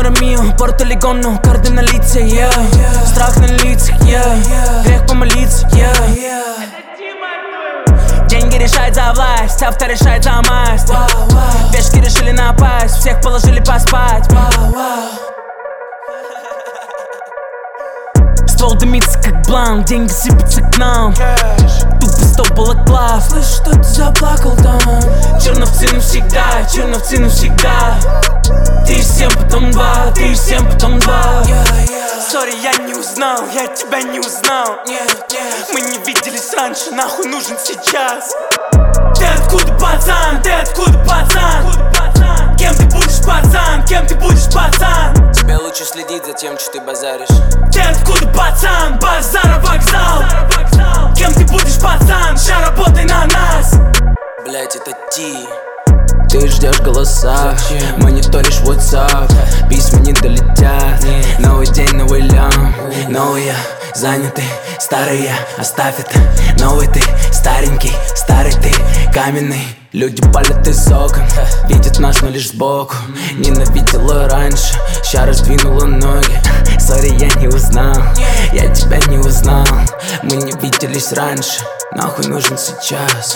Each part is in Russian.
Мио, Порто-Легону, карты на лице, yeah. Страх на лицах, yeah. Грех помолиться, yeah. Деньги решают за власть, авто решает за масть. Пешки решили напасть, всех положили поспать. Ствол дымится как бланк, деньги сыпятся к нам. Тупо 100 балаклав, слышишь, что ты заплакал там. Черновцы навсегда, черновцы навсегда. Ты всем потом два, ты всем потом два. Сори, я не узнал, я тебя не узнал. Мы не виделись раньше, нахуй нужен сейчас. Ты откуда, пацан, ты откуда, пацан? Кем ты будешь, пацан, кем ты будешь, пацан? Тебе лучше следить за тем, что ты базаришь. Ты откуда, пацан, базара вокзал? Кем ты будешь, пацан, ща работай на нас. Блять, это ты ждешь голоса, мониторишь WhatsApp. Письма не долетят, новый день, новый лям. Новый я, занятый, старый я, оставь это. Новый ты, старенький, старый ты, каменный. Люди палят из окон, видят нас, но лишь сбоку. Ненавидела раньше, ща раздвинула ноги. Сори, я не узнал, я тебя не узнал. Мы не виделись раньше, нахуй нужен сейчас.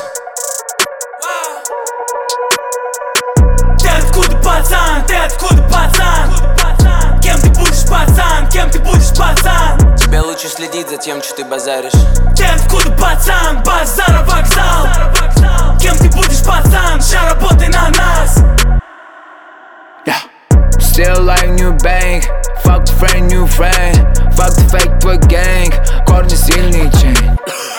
Ты откуда, пацан, ты откуда, пацан? Кем ты будешь, пацан, кем ты будешь, пацан? Тебе лучше следить за тем, что ты базаришь. Ты откуда, пацан, базара вокзал? Кем ты будешь, пацан, ща работай на нас. Still like new bank, fuck the friend, new friend. Fuck the fake, твой gang, корни сильный чейн.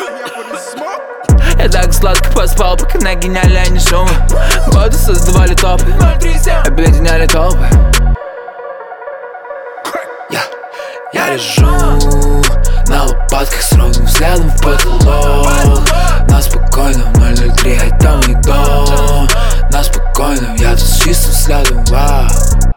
Я так сладко поспал, пока на гениально не шумы. Годы создавали топы, объединяли толпы. Я лежу на лопатках с ровным взглядом в потолок. На спокойном 003, это мой дом. На спокойном, я тут с чистым взглядом, вау.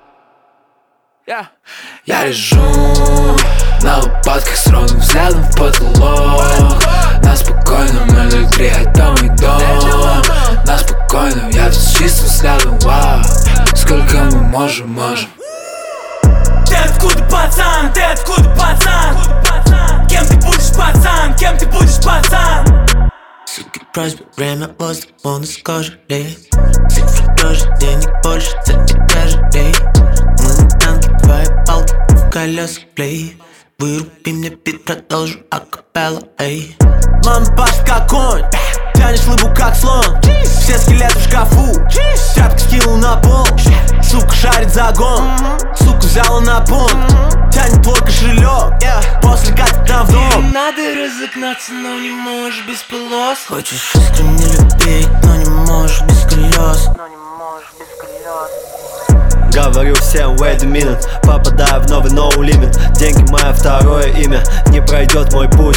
Я лежу на лопатках с ровным взглядом в потолок. На спокойном 003, это мой дом. На спокойном, я тут с чистым взглядом, вау. Сколько мы можем. Ты откуда, пацан, ты откуда, пацан? Кем ты будешь, пацан, кем ты будешь, пацан? Суки, просьбы, время, воздух, бонус кожи, цифры тоже, денег больше, за этажей. Мы на танке, твои палки в колесах, плей. Выруби мне бит, продолжу акапелла, эй. Мама пашет как конь, тянешь лыбу как слон. Все скелеты в шкафу, тряпки скинул на пол. Сука шарит за гон, сука взяла на понт. Тянет твой кошелек, после катит на вдом. Надо разогнаться, но не можешь без полос. Хочешь искренне любить, но не можешь без колес. Говорю всем wait a minute, попадаю в новый no limit. Деньги мое второе имя, не пройдет мой путь.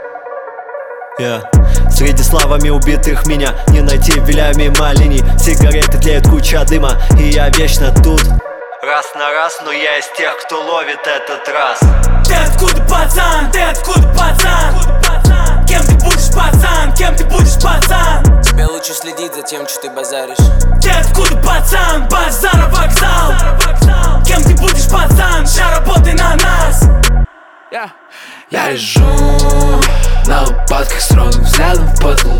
Среди славами убитых меня не найти, виляю мимо линий. Сигареты тлеют, куча дыма, и я вечно тут. Раз на раз, но я из тех, кто ловит этот раз. Ты откуда, пацан, ты откуда, пацан? Кем ты будешь, пацан, кем ты будешь, пацан? Тебе лучше следить за тем, что ты базаришь. Ты откуда, пацан, базара вокзал? Кем ты будешь, пацан, ща работай на нас. Я лежу на лопатках с ровным взглядом в потолок.